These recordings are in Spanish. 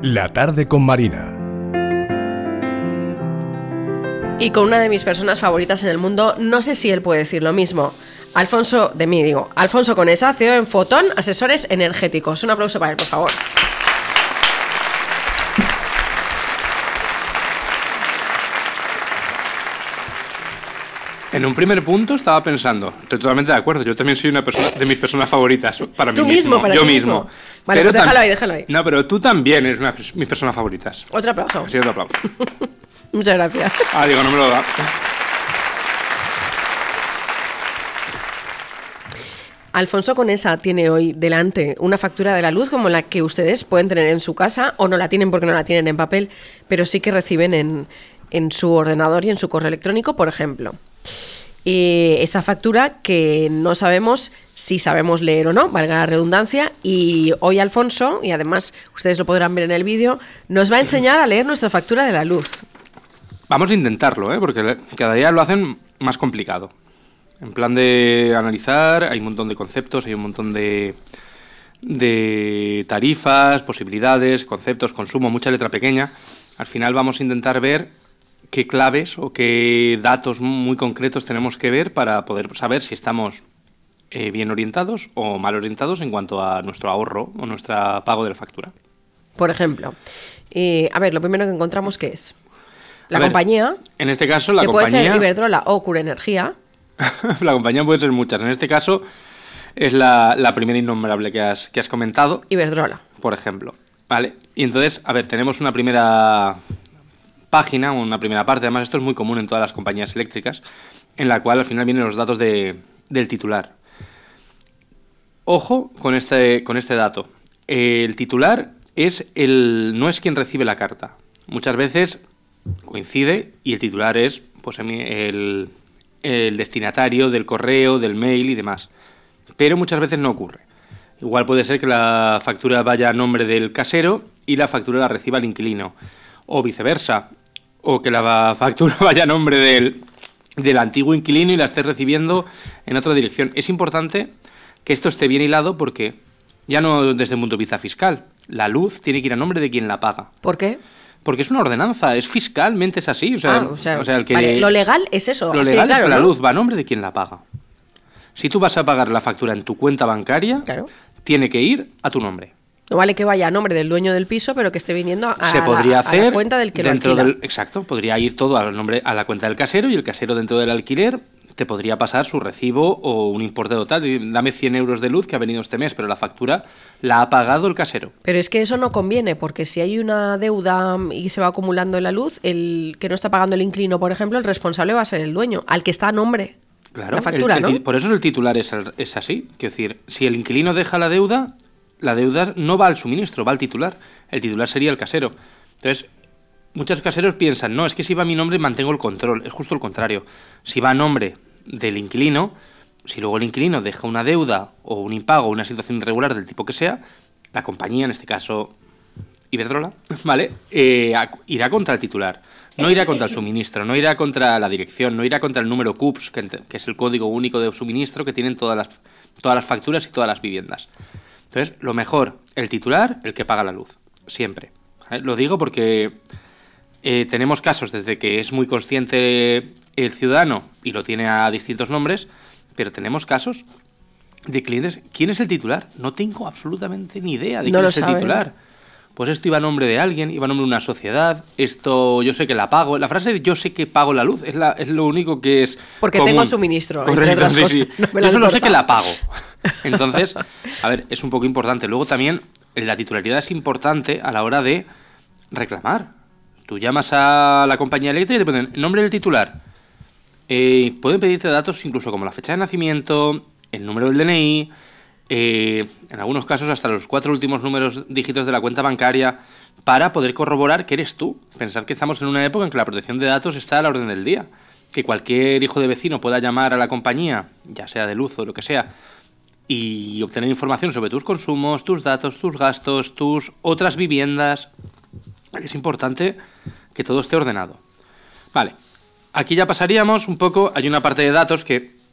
La tarde con Marina. Y con una de mis personas favoritas en el mundo, no sé si él puede decir lo mismo. Alfonso Conesa, CEO en Fotón, asesores energéticos. Un aplauso para él, por favor. En un primer punto estaba pensando, estoy totalmente de acuerdo, yo también soy una de mis personas favoritas para ¿Tú mí mismo, para yo ti mismo. Vale, pero pues déjalo ahí. No, pero tú también eres una de mis personas favoritas. Otro aplauso. Sí, otro aplauso. Muchas gracias. Digo, no me lo da. Alfonso Conesa tiene hoy delante una factura de la luz como la que ustedes pueden tener en su casa, o no la tienen porque no la tienen en papel, pero sí que reciben en su ordenador y en su correo electrónico, por ejemplo. Esa factura que no sabemos si sabemos leer o no, valga la redundancia, y hoy Alfonso, y además ustedes lo podrán ver en el vídeo, nos va a enseñar a leer nuestra factura de la luz. Vamos a intentarlo, porque cada día lo hacen más complicado. En plan de analizar, hay un montón de conceptos, hay un montón de tarifas, posibilidades, conceptos, consumo, mucha letra pequeña. Al final vamos a intentar ver qué claves o qué datos muy concretos tenemos que ver para poder saber si estamos bien orientados o mal orientados en cuanto a nuestro ahorro o nuestro pago de la factura. Por ejemplo, lo primero que encontramos, ¿qué es? La compañía. En este caso, la que compañía... puede ser Iberdrola o Cura Energía. La compañía puede ser muchas. En este caso es la primera innombrable que has comentado. Iberdrola. Por ejemplo. Vale. Y entonces, tenemos una primera página, una primera parte, además esto es muy común en todas las compañías eléctricas, en la cual al final vienen los datos del titular. Ojo con este dato. El titular no es quien recibe la carta. Muchas veces coincide y el titular es pues el destinatario del correo, del mail y demás. Pero muchas veces no ocurre. Igual puede ser que la factura vaya a nombre del casero y la factura la reciba el inquilino. O viceversa. O que la factura vaya a nombre del antiguo inquilino y la esté recibiendo en otra dirección. Es importante que esto esté bien hilado porque, ya no desde el punto de vista fiscal, la luz tiene que ir a nombre de quien la paga. ¿Por qué? Porque es una ordenanza, fiscalmente es así. Lo legal es eso. Lo legal es que la luz va a nombre de quien la paga. Si tú vas a pagar la factura en tu cuenta bancaria, tiene que ir a tu nombre. No vale que vaya a nombre del dueño del piso, pero que esté viniendo a la cuenta del que lo alquila. Exacto, podría ir todo a la cuenta del casero y el casero dentro del alquiler te podría pasar su recibo o un importe total. Dame 100 euros de luz que ha venido este mes, pero la factura la ha pagado el casero. Pero es que eso no conviene, porque si hay una deuda y se va acumulando en la luz, el que no está pagando el inquilino, por ejemplo, el responsable va a ser el dueño, al que está a nombre. Claro, la factura, ¿no? Por eso el titular es así. Quiero decir, si el inquilino deja la deuda no va al suministro, va al titular. El titular sería el casero. Entonces, muchos caseros piensan, no, es que si va a mi nombre mantengo el control. Es justo el contrario. Si va a nombre del inquilino, si luego el inquilino deja una deuda o un impago o una situación irregular del tipo que sea, la compañía, en este caso Iberdrola, ¿vale? Irá contra el titular. No irá contra el suministro, no irá contra la dirección, no irá contra el número CUPS, que es el código único de suministro que tienen todas las facturas y todas las viviendas. Entonces, lo mejor, el titular, el que paga la luz, siempre. Lo digo porque tenemos casos desde que es muy consciente el ciudadano y lo tiene a distintos nombres, pero tenemos casos de clientes. ¿Quién es el titular? No tengo absolutamente ni idea de quién es el titular. Pues esto iba a nombre de alguien, iba a nombre de una sociedad, esto yo sé que la pago. La frase de yo sé que pago la luz es lo único que es porque común. Tengo suministro. Correcto, sí. No yo solo sé que la pago. Entonces, es un poco importante. Luego también la titularidad es importante a la hora de reclamar. Tú llamas a la compañía eléctrica y te ponen nombre del titular. Pueden pedirte datos incluso como la fecha de nacimiento, el número del DNI, en algunos casos hasta los 4 últimos dígitos de la cuenta bancaria, para poder corroborar que eres tú. Pensad que estamos en una época en que la protección de datos está a la orden del día. Que cualquier hijo de vecino pueda llamar a la compañía, ya sea de luz o lo que sea, y obtener información sobre tus consumos, tus datos, tus gastos, tus otras viviendas. Es importante que todo esté ordenado. Vale, aquí ya pasaríamos un poco, hay una parte de datos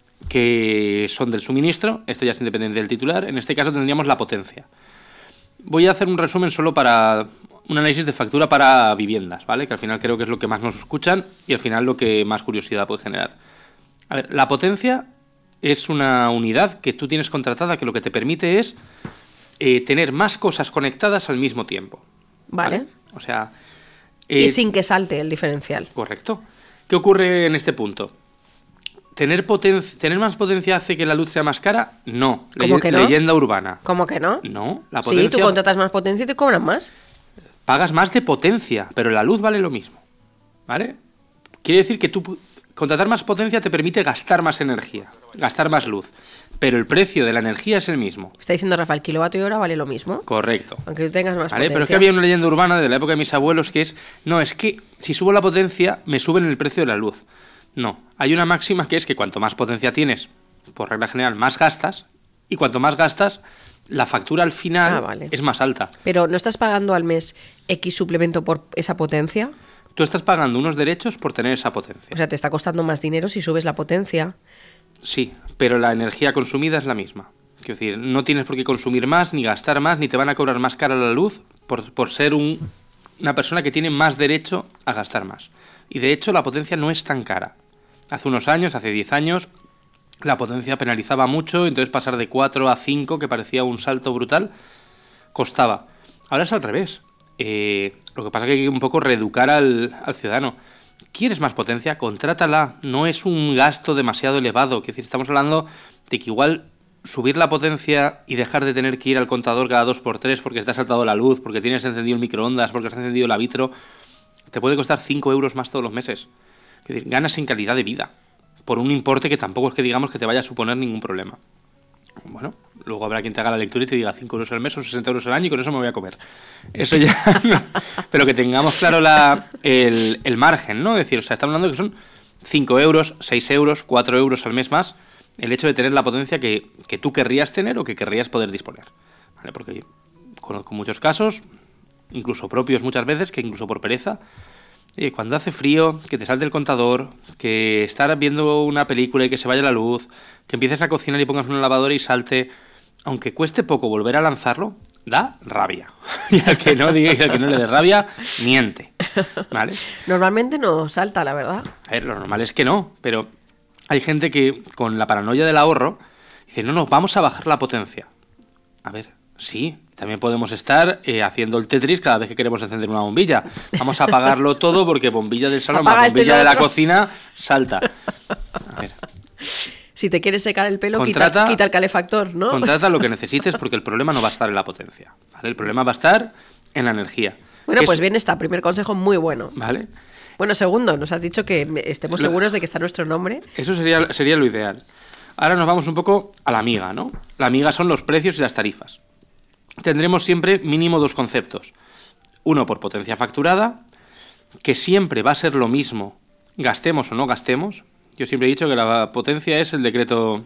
que son del suministro, esto ya es independiente del titular, en este caso tendríamos la potencia. Voy a hacer un resumen solo para un análisis de factura para viviendas, ¿vale? Que al final creo que es lo que más nos escuchan y al final lo que más curiosidad puede generar. A ver, la potencia es una unidad que tú tienes contratada que lo que te permite es tener más cosas conectadas al mismo tiempo. Vale. O sea... y sin que salte el diferencial. Correcto. ¿Qué ocurre en este punto? ¿Tener más potencia hace que la luz sea más cara? No. ¿Cómo que no? Leyenda urbana. ¿Cómo que no? No. La potencia... Sí, tú contratas más potencia y te cobran más. Pagas más de potencia, pero la luz vale lo mismo. ¿Vale? Quiere decir que tú contratar más potencia te permite gastar más energía, gastar más luz. Pero el precio de la energía es el mismo. Está diciendo Rafa, el kilovatio hora vale lo mismo. Correcto. Aunque tú tengas más ¿Vale? potencia. Pero es que había una leyenda urbana de la época de mis abuelos que es... No, es que si subo la potencia, me suben el precio de la luz. No. Hay una máxima que es que cuanto más potencia tienes, por regla general, más gastas. Y cuanto más gastas, la factura al final es más alta. Pero ¿no estás pagando al mes X suplemento por esa potencia? Tú estás pagando unos derechos por tener esa potencia. O sea, te está costando más dinero si subes la potencia. Sí, pero la energía consumida es la misma. Es decir, no tienes por qué consumir más, ni gastar más, ni te van a cobrar más cara la luz por ser una persona que tiene más derecho a gastar más. Y de hecho la potencia no es tan cara. Hace unos años, hace 10 años, la potencia penalizaba mucho, entonces pasar de 4 a 5, que parecía un salto brutal, costaba. Ahora es al revés. Lo que pasa es que hay que un poco reeducar al ciudadano. ¿Quieres más potencia? Contrátala. No es un gasto demasiado elevado. Es decir, estamos hablando de que igual subir la potencia y dejar de tener que ir al contador cada 2x3 porque te ha saltado la luz, porque tienes encendido el microondas, porque has encendido la vitro, te puede costar 5 euros más todos los meses. Es decir, ganas en calidad de vida por un importe que tampoco es que digamos que te vaya a suponer ningún problema. Bueno, luego habrá quien te haga la lectura y te diga 5 euros al mes o 60 euros al año y con eso me voy a comer. Eso ya no. Pero que tengamos claro el margen, ¿no? Es decir, o sea, estamos hablando de que son 5 euros, 6 euros, 4 euros al mes más el hecho de tener la potencia que tú querrías tener o que querrías poder disponer. ¿Vale? Porque yo conozco muchos casos, incluso propios muchas veces, que incluso por pereza, cuando hace frío, que te salte el contador, que estar viendo una película y que se vaya la luz, que empieces a cocinar y pongas una lavadora y salte, aunque cueste poco volver a lanzarlo, da rabia. Y al que no diga y al que no le dé rabia, miente. ¿Vale? Normalmente no salta, la verdad. A ver, lo normal es que no, pero hay gente que con la paranoia del ahorro dice, no, vamos a bajar la potencia. A ver, sí, también podemos estar haciendo el Tetris cada vez que queremos encender una bombilla. Vamos a apagarlo todo porque bombilla del salón, Apaga bombilla de la cocina, salta. A ver. Si te quieres secar el pelo, quita el calefactor, ¿no? Contrata lo que necesites porque el problema no va a estar en la potencia, ¿vale? El problema va a estar en la energía. Bueno, pues bien está. Primer consejo muy bueno. ¿Vale? Bueno, segundo, nos has dicho que estemos seguros de que está nuestro nombre. Eso sería lo ideal. Ahora nos vamos un poco a la miga, ¿no? La miga son los precios y las tarifas. Tendremos siempre mínimo 2 conceptos. Uno por potencia facturada, que siempre va a ser lo mismo, gastemos o no gastemos. Yo siempre he dicho que la potencia es el decreto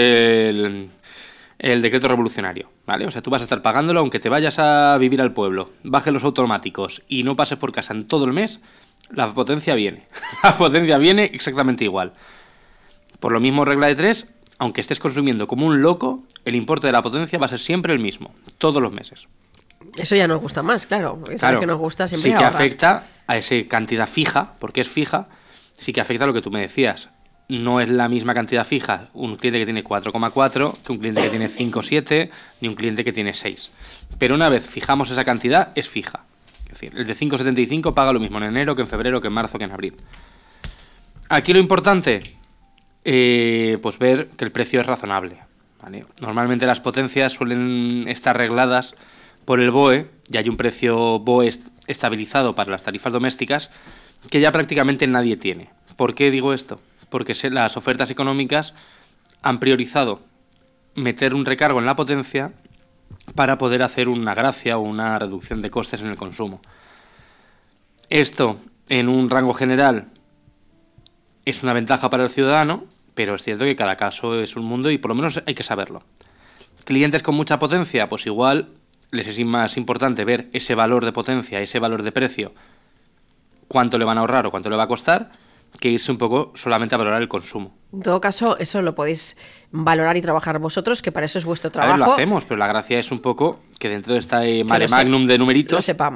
revolucionario, ¿vale? O sea, tú vas a estar pagándolo aunque te vayas a vivir al pueblo, bajes los automáticos y no pases por casa en todo el mes, la potencia viene. La potencia viene exactamente igual. Por lo mismo, regla de 3, aunque estés consumiendo como un loco, el importe de la potencia va a ser siempre el mismo, todos los meses. Eso ya nos gusta más, claro. Eso que nos gusta siempre sí que ahorrar. afecta a esa cantidad fija, porque es fija, sí que afecta a lo que tú me decías. No es la misma cantidad fija un cliente que tiene 4,4 que un cliente que tiene 5,7 ni un cliente que tiene 6. Pero una vez fijamos esa cantidad, es fija. Es decir, el de 5,75 paga lo mismo en enero que en febrero, que en marzo, que en abril. Aquí lo importante, pues ver que el precio es razonable, ¿vale? Normalmente las potencias suelen estar regladas por el BOE, y hay un precio BOE estabilizado para las tarifas domésticas que ya prácticamente nadie tiene. ¿Por qué digo esto? Porque las ofertas económicas han priorizado meter un recargo en la potencia para poder hacer una gracia o una reducción de costes en el consumo. Esto, en un rango general, es una ventaja para el ciudadano, pero es cierto que cada caso es un mundo y por lo menos hay que saberlo. Clientes con mucha potencia, pues igual les es más importante ver ese valor de potencia, ese valor de precio, cuánto le van a ahorrar o cuánto le va a costar, que irse un poco solamente a valorar el consumo. En todo caso, eso lo podéis valorar y trabajar vosotros, que para eso es vuestro trabajo. A ver, lo hacemos, pero la gracia es un poco que dentro de esta mare magnum de numeritos... Lo sepamos.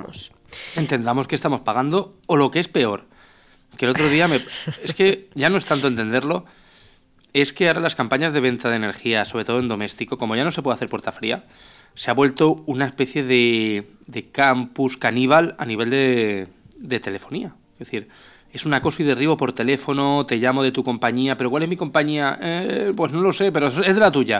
entendamos que estamos pagando, o lo que es peor, que el otro día es que ya no es tanto entenderlo, es que ahora las campañas de venta de energía, sobre todo en doméstico, como ya no se puede hacer puerta fría, se ha vuelto una especie de campus caníbal a nivel de telefonía. Es decir, es un acoso y derribo por teléfono, te llamo de tu compañía, pero ¿cuál es mi compañía? Pues no lo sé, pero es de la tuya.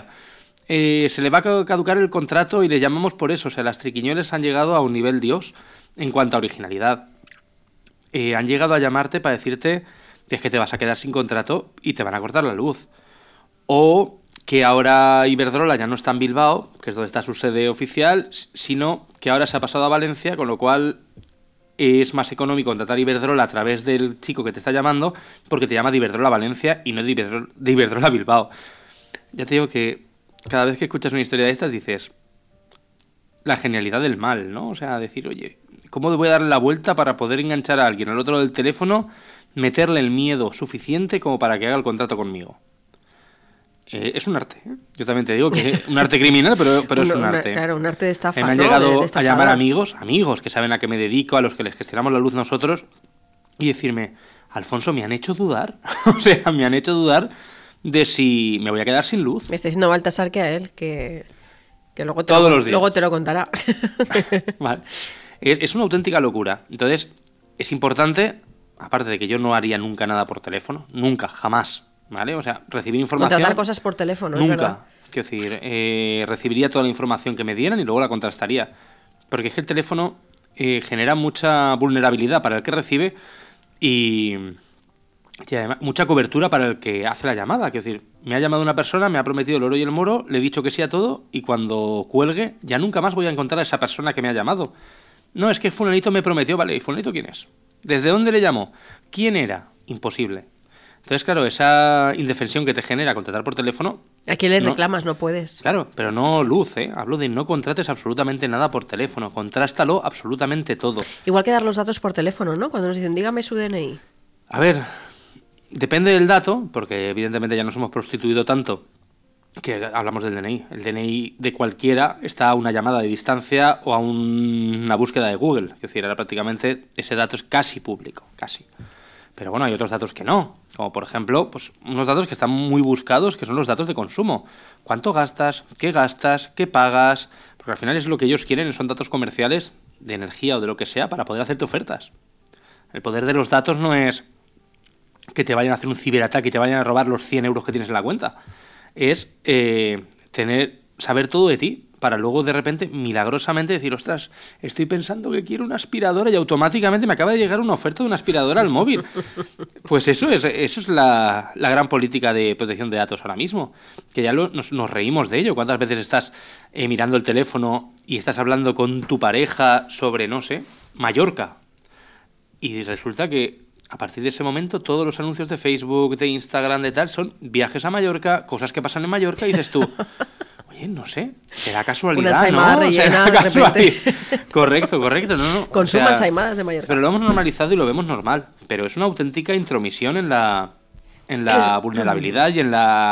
Se le va a caducar el contrato y le llamamos por eso. O sea, las triquiñuelas han llegado a un nivel Dios en cuanto a originalidad. Han llegado a llamarte para decirte que es que te vas a quedar sin contrato y te van a cortar la luz. O que ahora Iberdrola ya no está en Bilbao, que es donde está su sede oficial, sino que ahora se ha pasado a Valencia, con lo cual es más económico contratar Iberdrola a través del chico que te está llamando, porque te llama de Iberdrola Valencia y no de Iberdrola Bilbao. Ya te digo que cada vez que escuchas una historia de estas dices la genialidad del mal, ¿no? O sea, decir, oye, ¿cómo voy a darle la vuelta para poder enganchar a alguien al otro lado del teléfono, meterle el miedo suficiente como para que haga el contrato conmigo? Es un arte, ¿eh? Yo también te digo que es un arte criminal, pero es un arte. Claro, un arte de estafa. Me han llegado a llamar amigos que saben a qué me dedico, a los que les gestionamos la luz nosotros, y decirme, Alfonso, me han hecho dudar. O sea, me han hecho dudar de si me voy a quedar sin luz. Me está diciendo Baltasar que a él, que luego luego te lo contará. Vale. Es una auténtica locura. Entonces, es importante, aparte de que yo no haría nunca nada por teléfono, nunca, jamás, ¿vale? O sea, recibir información... Contratar cosas por teléfono, nunca. Quiero decir, recibiría toda la información que me dieran y luego la contrastaría. Porque es que el teléfono genera mucha vulnerabilidad para el que recibe y además mucha cobertura para el que hace la llamada. Quiero decir, me ha llamado una persona, me ha prometido el oro y el moro, le he dicho que sí a todo y cuando cuelgue ya nunca más voy a encontrar a esa persona que me ha llamado. No, es que fulanito me prometió, vale, ¿y fulanito quién es? ¿Desde dónde le llamó? ¿Quién era? Imposible. Entonces, claro, esa indefensión que te genera contratar por teléfono... ¿A quién le reclamas? No puedes. Claro, pero no luz, ¿eh? Hablo de no contrates absolutamente nada por teléfono. Contrástalo absolutamente todo. Igual que dar los datos por teléfono, ¿no? Cuando nos dicen, dígame su DNI. A ver, depende del dato, porque evidentemente ya nos hemos prostituido tanto que hablamos del DNI. El DNI de cualquiera está a una llamada de distancia o a una búsqueda de Google. Es decir, ahora prácticamente ese dato es casi público, casi. Pero bueno, hay otros datos que no, como por ejemplo, pues unos datos que están muy buscados, que son los datos de consumo. ¿Cuánto gastas? ¿Qué pagas? Porque al final es lo que ellos quieren, son datos comerciales de energía o de lo que sea para poder hacerte ofertas. El poder de los datos no es que te vayan a hacer un ciberataque y te vayan a robar los 100 euros que tienes en la cuenta. Es saber todo de ti para luego de repente milagrosamente decir, ostras, estoy pensando que quiero una aspiradora y automáticamente me acaba de llegar una oferta de una aspiradora al móvil. Pues eso es la gran política de protección de datos ahora mismo, que ya nos reímos de ello. ¿Cuántas veces estás mirando el teléfono y estás hablando con tu pareja sobre, no sé, Mallorca? Y resulta que a partir de ese momento todos los anuncios de Facebook, de Instagram, de tal, son viajes a Mallorca, cosas que pasan en Mallorca y dices tú... Oye, no sé, será casualidad, una ensaimada ¿no? rellena, de repente. Correcto, no. Consuma ensaimadas de Mallorca. Pero lo hemos normalizado y lo vemos normal. Pero es una auténtica intromisión en la vulnerabilidad y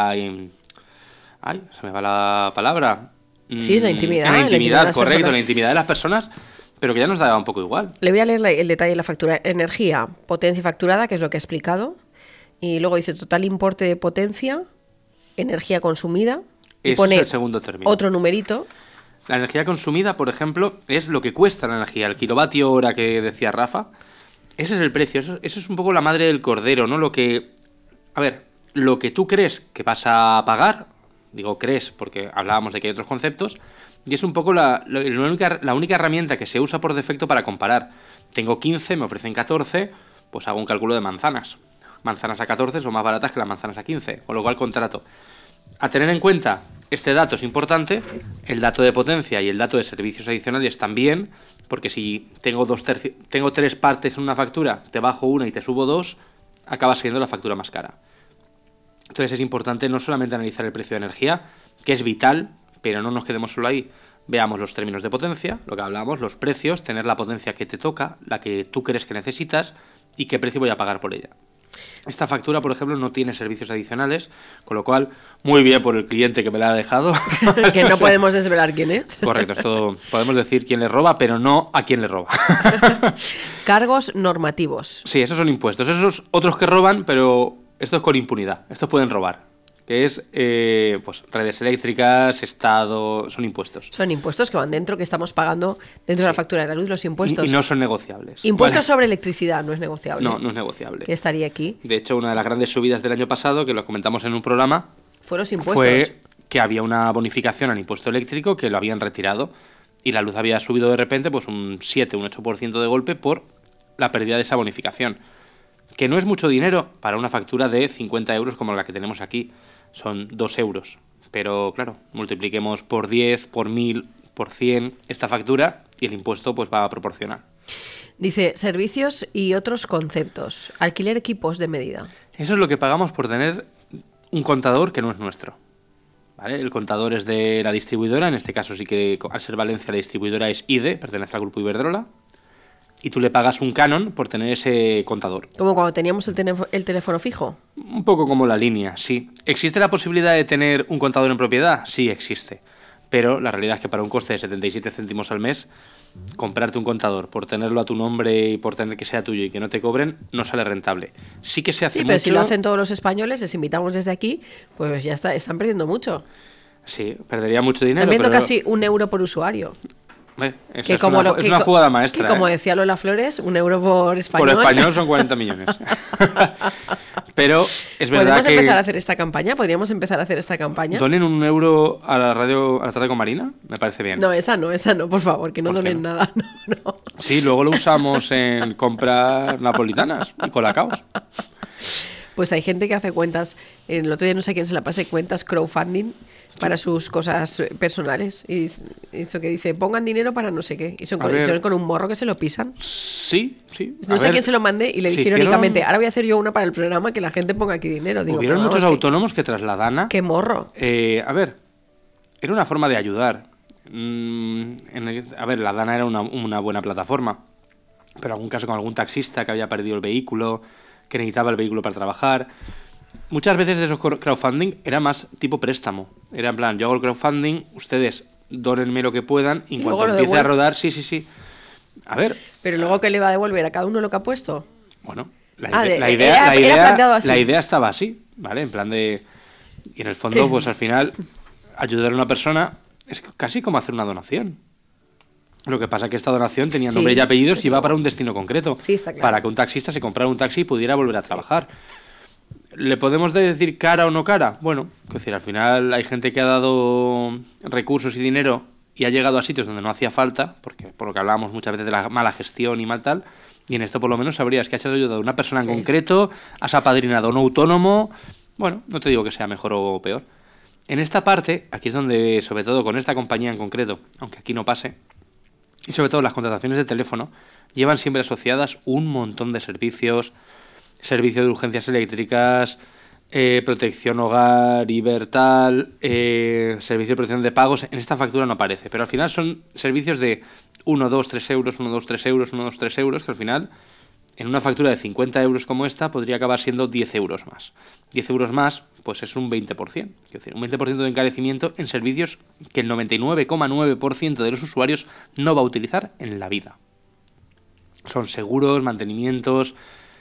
ay, se me va la palabra. Sí, la intimidad. En la intimidad, correcto, en la intimidad de las personas, pero que ya nos da un poco igual. Le voy a leer el detalle de la factura. Energía, potencia facturada, que es lo que he explicado. Y luego dice total importe de potencia, energía consumida. Y Ese pone es el segundo término. Otro numerito. La energía consumida, por ejemplo, es lo que cuesta la energía, el kilovatio hora que decía Rafa. Ese es el precio, eso es un poco la madre del cordero, ¿no? Lo que tú crees que vas a pagar, digo crees porque hablábamos de que hay otros conceptos, y es un poco la única herramienta que se usa por defecto para comparar. Tengo 15, me ofrecen 14, pues hago un cálculo de manzanas. Manzanas a 14 son más baratas que las manzanas a 15, con lo cual contrato. A tener en cuenta, este dato es importante, el dato de potencia y el dato de servicios adicionales también, porque si tengo 3 partes en una factura, te bajo una y te subo 2, acaba siendo la factura más cara. Entonces es importante no solamente analizar el precio de energía, que es vital, pero no nos quedemos solo ahí. Veamos los términos de potencia, lo que hablamos, los precios, tener la potencia que te toca, la que tú crees que necesitas y qué precio voy a pagar por ella. Esta factura, por ejemplo, no tiene servicios adicionales, con lo cual, muy bien por el cliente que me la ha dejado. Que no podemos desvelar quién es. Correcto, esto podemos decir quién le roba, pero no a quién le roba. Cargos normativos. Sí, esos son impuestos. Esos otros que roban, pero estos con impunidad. Estos pueden robar. Que es, pues, redes eléctricas, Estado, son impuestos. Son impuestos que van dentro, que estamos pagando dentro de la factura de la luz, los impuestos. Y no son negociables. Impuestos ¿vale? sobre electricidad, no es negociable. No, no es negociable. Que estaría aquí. De hecho, una de las grandes subidas del año pasado, que lo comentamos en un programa, Fue los impuestos. fue que había una bonificación al impuesto eléctrico que lo habían retirado y la luz había subido de repente pues un 7, un 8% de golpe por la pérdida de esa bonificación. Que no es mucho dinero para una factura de 50 euros como la que tenemos aquí. Son 2 euros. Pero claro, multipliquemos por 10, por 1000, por 100 esta factura y el impuesto pues va a proporcionar. Dice, servicios y otros conceptos. Alquiler equipos de medida. Eso es lo que pagamos por tener un contador que no es nuestro. ¿Vale? El contador es de la distribuidora, en este caso sí que al ser Valencia la distribuidora es IDE, pertenece al grupo Iberdrola, y tú le pagas un canon por tener ese contador. Como cuando teníamos el teléfono fijo. Un poco como la línea, sí. ¿Existe la posibilidad de tener un contador en propiedad? Sí, existe. Pero la realidad es que para un coste de 77 céntimos al mes, comprarte un contador por tenerlo a tu nombre y por tener que sea tuyo y que no te cobren, no sale rentable. Sí que se hace mucho... Sí, pero si lo hacen todos los españoles, les invitamos desde aquí, pues ya está, están perdiendo mucho. Sí, perdería mucho dinero. Están viendo pero... casi 1 euro por usuario. Es una jugada maestra. Que como decía Lola Flores, 1 euro por español. Por español son 40 millones. Pero es verdad ¿Podemos que... empezar a hacer esta campaña? ¿Podríamos empezar a hacer esta campaña? ¿Donen 1 euro a la radio, a la tarde con Marina? Me parece bien. No, esa no, por favor, que no ¿Por qué donen no? nada. No. Sí, luego lo usamos en comprar napolitanas y colacaos. Pues hay gente que hace cuentas, el otro día no sé a quién se la pasé, cuentas crowdfunding para sus cosas personales. Y hizo que dice, pongan dinero para no sé qué. Y son con un morro que se lo pisan. Sí, sí. No sé a quién se lo mandé y le dije irónicamente, ahora voy a hacer yo una para el programa que la gente ponga aquí dinero. Digo, hubieron pero muchos vamos, autónomos que tras la Dana... ¡Qué morro! A ver, era una forma de ayudar. A ver, la Dana era una buena plataforma. Pero en algún caso con algún taxista que había perdido el vehículo, que necesitaba el vehículo para trabajar... Muchas veces de esos crowdfunding era más tipo préstamo. Era en plan, yo hago el crowdfunding, ustedes dónenme lo que puedan y en cuanto empiece a rodar, sí. A ver. Pero luego, ¿qué le va a devolver a cada uno lo que ha puesto? Bueno, era la idea estaba así, ¿vale? En plan de... Y en el fondo, pues al final, ayudar a una persona es casi como hacer una donación. Lo que pasa es que esta donación tenía nombre y apellidos y iba para un destino concreto. Sí, está claro. Para que un taxista se comprara un taxi y pudiera volver a trabajar. ¿Le podemos decir cara o no cara? Bueno, es decir, al final hay gente que ha dado recursos y dinero y ha llegado a sitios donde no hacía falta, porque por lo que hablábamos muchas veces de la mala gestión y mal tal, y en esto por lo menos sabrías que has ayudado a una persona en concreto, has apadrinado a un autónomo, bueno, no te digo que sea mejor o peor. En esta parte, aquí es donde, sobre todo con esta compañía en concreto, aunque aquí no pase, y sobre todo las contrataciones de teléfono, llevan siempre asociadas un montón de servicios, servicio de urgencias eléctricas, protección hogar, Ibertal, servicio de protección de pagos. En esta factura no aparece, pero al final son servicios de 1, 2, 3 euros, 1, 2, 3 euros, 1, 2, 3 euros, que al final, en una factura de 50 euros como esta, podría acabar siendo 10 euros más. 10 euros más, pues es un 20%. Es decir, un 20% de encarecimiento en servicios que el 99,9% de los usuarios no va a utilizar en la vida. Son seguros, mantenimientos...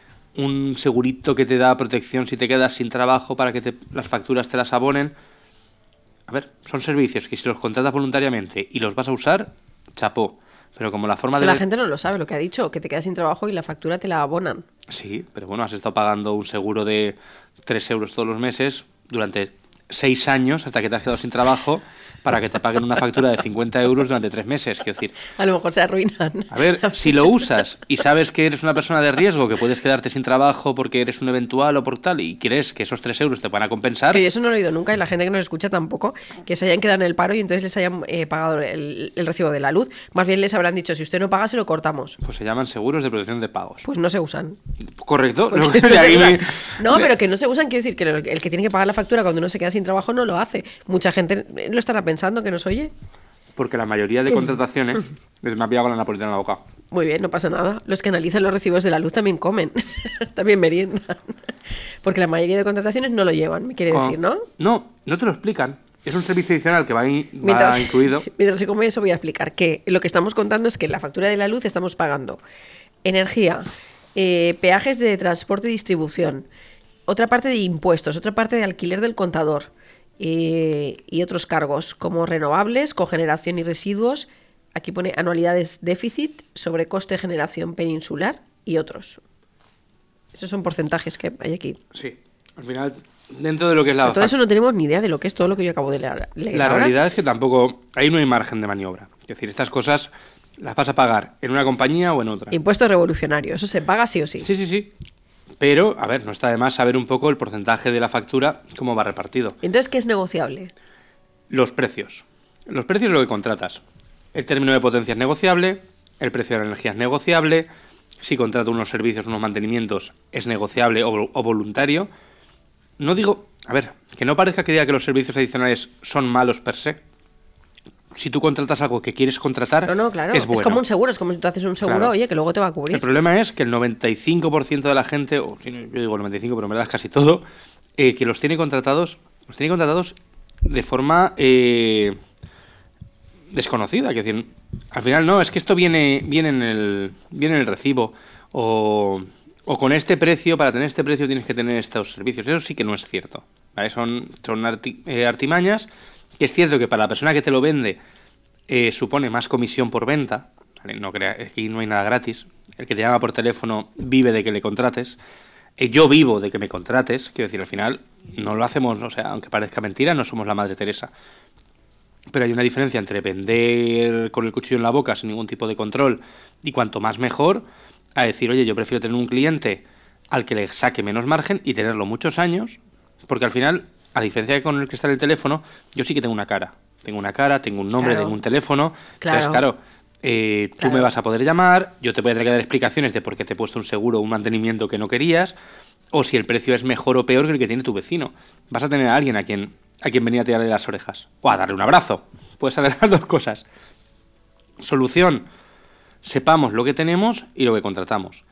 un segurito que te da protección si te quedas sin trabajo para que las facturas te las abonen. A ver, son servicios que si los contratas voluntariamente y los vas a usar, chapó. Pero como la forma la gente no lo sabe, lo que ha dicho, que te quedas sin trabajo y la factura te la abonan. Sí, pero bueno, has estado pagando un seguro de 3 euros todos los meses durante 6 años hasta que te has quedado sin trabajo para que te paguen una factura de 50 euros durante 3 meses. Quiero decir, a lo mejor se arruinan. A ver, si lo usas y sabes que eres una persona de riesgo, que puedes quedarte sin trabajo porque eres un eventual o por tal, y crees que esos 3 euros te van a compensar... Es que yo eso no lo he oído nunca, y la gente que nos escucha tampoco, que se hayan quedado en el paro y entonces les hayan pagado el recibo de la luz. Más bien les habrán dicho, si usted no paga, se lo cortamos. Pues se llaman seguros de protección de pagos. Pues no se usan. Correcto. No, pero que no se usan, quiero decir que el que tiene que pagar la factura cuando uno se queda sin trabajo no lo hace. Mucha gente lo estará pensando, que nos oye. Porque la mayoría de contrataciones les me ha pillado la napolitana en la boca. Muy bien, no pasa nada. Los que analizan los recibos de la luz también comen, también meriendan. Porque la mayoría de contrataciones no lo llevan, me quiere decir, ¿no? No te lo explican. Es un servicio adicional que va incluido. Mientras se come eso, voy a explicar que lo que estamos contando es que en la factura de la luz estamos pagando energía, peajes de transporte y distribución, otra parte de impuestos, otra parte de alquiler del contador y otros cargos como renovables, cogeneración y residuos. Aquí pone anualidades déficit, sobrecoste generación peninsular y otros. Esos son porcentajes que hay aquí. Sí, al final, dentro de lo que es la... Todo eso no tenemos ni idea de lo que es todo lo que yo acabo de leer. La realidad es que tampoco... Ahí no hay margen de maniobra. Es decir, estas cosas las vas a pagar en una compañía o en otra. Impuesto revolucionario, eso se paga sí o sí. Sí. Pero, a ver, no está de más saber un poco el porcentaje de la factura, cómo va repartido. Entonces, ¿qué es negociable? Los precios. Los precios es lo que contratas. El término de potencia es negociable, el precio de la energía es negociable, si contrato unos servicios, unos mantenimientos, es negociable o voluntario. No digo, a ver, que no parezca que diga que los servicios adicionales son malos per se. Si tú contratas algo que quieres contratar, No, claro. es bueno. Es como un seguro, es como si tú haces un seguro, Claro. oye, que luego te va a cubrir. El problema es que el 95% de la gente, o yo digo el 95%, pero en verdad es casi todo, que los tiene contratados de forma desconocida. Es decir, al final no, es que esto viene en el recibo, o con este precio, para tener este precio tienes que tener estos servicios. Eso sí que no es cierto, ¿vale? Son artimañas, que es cierto que para la persona que te lo vende supone más comisión por venta, ¿vale? No creas, aquí no hay nada gratis. El que te llama por teléfono vive de que le contrates. Yo vivo de que me contrates, quiero decir, al final no lo hacemos, o sea, aunque parezca mentira, no somos la Madre Teresa. Pero hay una diferencia entre vender con el cuchillo en la boca sin ningún tipo de control y cuanto más mejor, a decir, oye, yo prefiero tener un cliente al que le saque menos margen y tenerlo muchos años, porque al final, a diferencia de con el que está en el teléfono, yo sí que tengo una cara. Tengo una cara, tengo un nombre, Claro. tengo un teléfono. Claro. Entonces, claro, tú Claro. me vas a poder llamar, yo te voy a tener que dar explicaciones de por qué te he puesto un seguro o un mantenimiento que no querías, o si el precio es mejor o peor que el que tiene tu vecino. Vas a tener a alguien a quien venir a tirarle las orejas. O a darle un abrazo. Puedes saber las dos cosas. Solución. Sepamos lo que tenemos y lo que contratamos.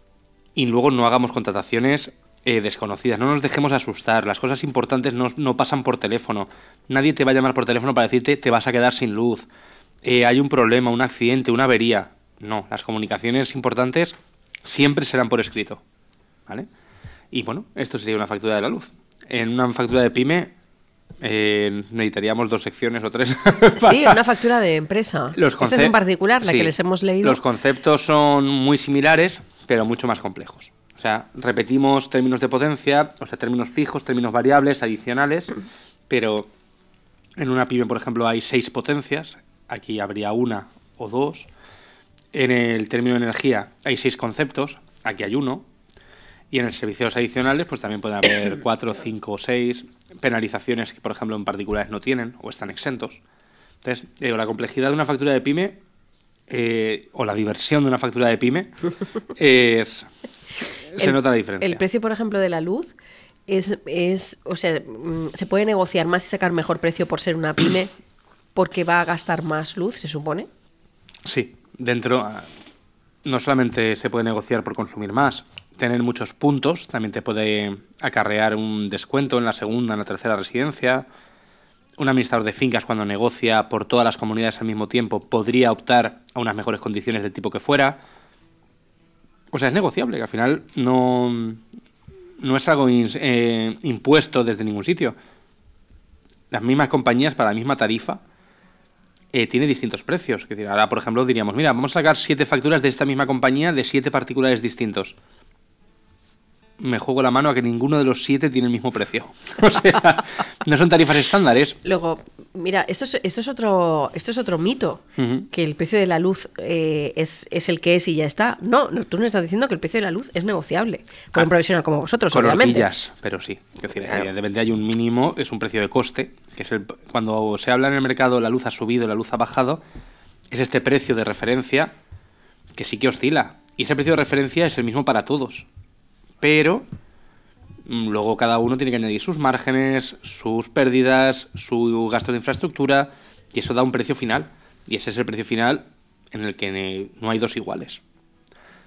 Y luego no hagamos contrataciones desconocidas. No nos dejemos asustar. Las cosas importantes no pasan por teléfono. Nadie te va a llamar por teléfono para decirte te vas a quedar sin luz. Hay un problema, un accidente, una avería. No, las comunicaciones importantes siempre serán por escrito. ¿Vale? Y bueno, esto sería una factura de la luz. En una factura de pyme necesitaríamos 2 secciones o 3. Sí, una factura de empresa. Esta es en particular, la sí, que les hemos leído. Los conceptos son muy similares, pero mucho más complejos. O sea, repetimos términos de potencia, o sea, términos fijos, términos variables, adicionales, pero en una pyme, por ejemplo, hay 6 potencias, aquí habría 1 o 2. En el término de energía hay 6 conceptos, aquí hay 1. Y en los servicios adicionales, pues también pueden haber 4, 5 o 6 penalizaciones que, por ejemplo, en particulares no tienen o están exentos. Entonces, la complejidad de una factura de pyme o la diversión de una factura de pyme se nota la diferencia. El precio, por ejemplo, de la luz o sea, se puede negociar más y sacar mejor precio por ser una pyme porque va a gastar más luz, se supone. Sí, dentro no solamente se puede negociar por consumir más, tener muchos puntos también te puede acarrear un descuento en la segunda, en la tercera residencia. Un administrador de fincas, cuando negocia por todas las comunidades al mismo tiempo, podría optar a unas mejores condiciones del tipo que fuera. O sea, es negociable, que al final no es algo impuesto desde ningún sitio. Las mismas compañías para la misma tarifa tiene distintos precios. Es decir, ahora, por ejemplo, diríamos, mira, vamos a sacar 7 facturas de esta misma compañía de 7 particulares distintos. Me juego la mano a que ninguno de los 7 tiene el mismo precio. O sea, no son tarifas estándares. Luego, mira, esto es otro mito, que el precio de la luz es el que es y ya está. No, tú nos estás diciendo que el precio de la luz es negociable por un profesional como vosotros, con obviamente. horquillas, pero sí. Es decir, evidentemente hay un mínimo, es un precio de coste, que es cuando se habla en el mercado la luz ha subido, la luz ha bajado, es este precio de referencia que sí que oscila. Y ese precio de referencia es el mismo para todos. Pero luego cada uno tiene que añadir sus márgenes, sus pérdidas, su gasto de infraestructura, y eso da un precio final. Y ese es el precio final en el que no hay dos iguales.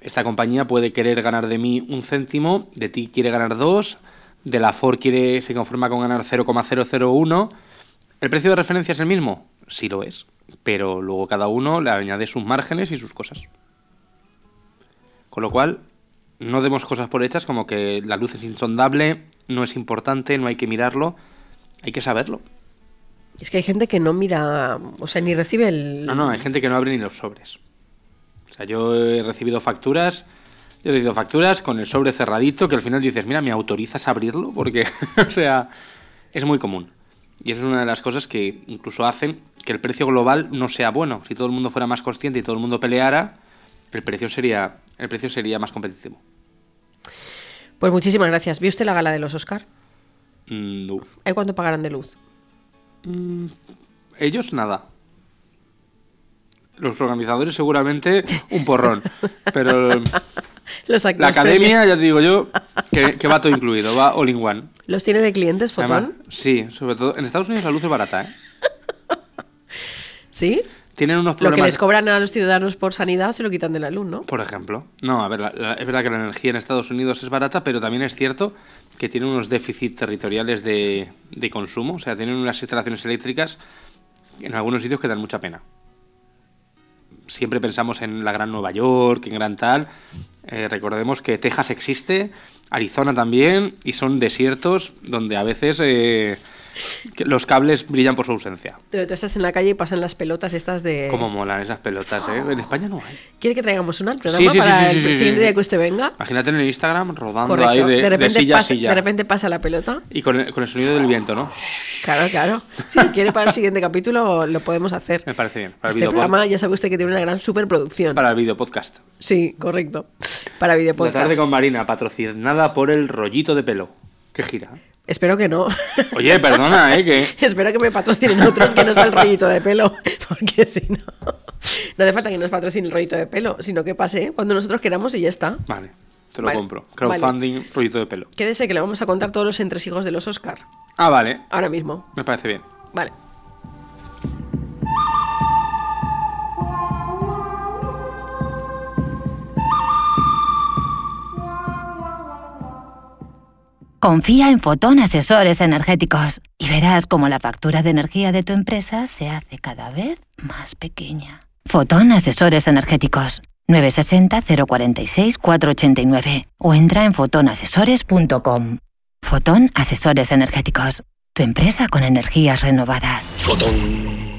esta compañía puede querer ganar de mí 1 céntimo, de ti quiere ganar 2, de la Ford se conforma con ganar 0,001. ¿El precio de referencia es el mismo? Sí lo es, pero luego cada uno le añade sus márgenes y sus cosas. Con lo cual, no demos cosas por hechas como que la luz es insondable, no es importante, no hay que mirarlo, hay que saberlo. Es que hay gente que no mira, o sea, ni recibe el... No, hay gente que no abre ni los sobres. O sea, yo he recibido facturas con el sobre cerradito que al final dices, mira, ¿me autorizas a abrirlo? Porque, o sea, es muy común. Y eso es una de las cosas que incluso hacen que el precio global no sea bueno. Si todo el mundo fuera más consciente y todo el mundo peleara, el precio sería más competitivo. Pues muchísimas gracias. ¿Vio usted la gala de los Oscar? No. ¿Hay cuánto pagarán de luz? Ellos nada. Los organizadores seguramente un porrón. Pero Los la academia, ya te digo yo, que va todo incluido, va all in one. ¿Los tiene de clientes, Fotón? Además, sí, sobre todo en Estados Unidos la luz es barata, ¿eh? ¿Sí? Tienen unos Lo problemas... que les cobran a los ciudadanos por sanidad se lo quitan de la luz, ¿no? Por ejemplo. No, a ver, es verdad que la energía en Estados Unidos es barata, pero también es cierto que tienen unos déficits territoriales de consumo. O sea, tienen unas instalaciones eléctricas en algunos sitios que dan mucha pena. Siempre pensamos en la gran Nueva York, en gran tal. Recordemos que Texas existe, Arizona también, y son desiertos donde a veces que los cables brillan por su ausencia. Pero tú estás en la calle y pasan las pelotas estas de... Cómo molan esas pelotas, ¿eh? En España no hay. ¿Quiere que traigamos una al programa para el siguiente día que usted venga? Imagínate en el Instagram rodando. Correcto. Ahí de silla a silla. De repente pasa la pelota. Y con el sonido del viento, ¿no? Claro. Si quiere para el siguiente capítulo lo podemos hacer. Me parece bien. Para el este programa ya sabe usted que tiene una gran superproducción. Para el videopodcast. Sí, correcto. Para videopodcast. La tarde con Marina, patrocinada por el rollito de pelo. ¿Qué gira? Espero que no. Oye, perdona, que... Espero que me patrocinen otros que no sea el rollito de pelo, porque si no... No hace falta que nos patrocine el rollito de pelo, sino que pase cuando nosotros queramos y ya está. Vale, te lo compro. Crowdfunding, rollito de pelo. Quédese que le vamos a contar todos los entresijos de los Oscar. Ah, vale. Ahora mismo. Me parece bien. Vale. Confía en Fotón Asesores Energéticos y verás cómo la factura de energía de tu empresa se hace cada vez más pequeña. Fotón Asesores Energéticos. 960 046 489 o entra en fotonasesores.com. Fotón Asesores Energéticos. Tu empresa con energías renovadas. Fotón.